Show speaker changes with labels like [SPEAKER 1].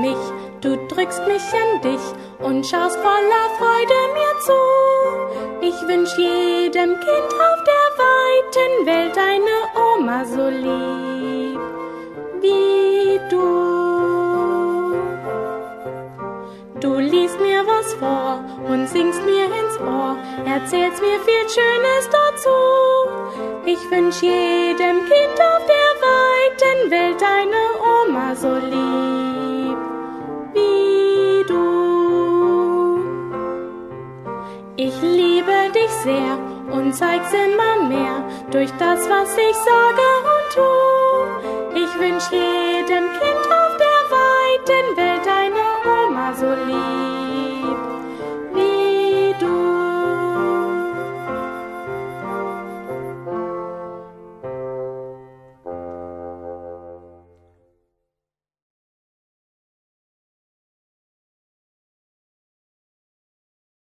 [SPEAKER 1] mich, du drückst mich an dich und schaust voller Freude mir zu. Ich wünsch jedem Kind auf der weiten Welt eine Oma so lieb wie du. Du liest mir was vor und singst mir ins Ohr, erzählst mir viel Schönes dazu. Ich wünsch jedem Kind auf der weiten Welt eine Oma so lieb wie du. Ich liebe dich sehr und zeig's immer mehr durch das, was ich sage